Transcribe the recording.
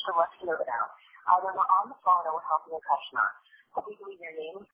So let's know now. Either we're on the phone or we're helping a customer. Please leave your name